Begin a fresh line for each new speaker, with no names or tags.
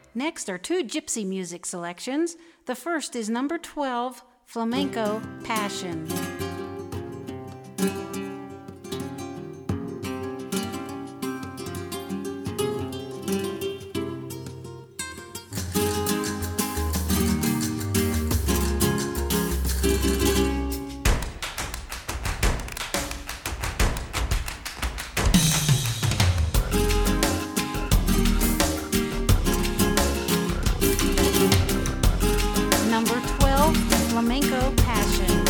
Next are two gypsy music selections. The first is number 12, Flamenco Passion. Number 12, Flamenco Passion.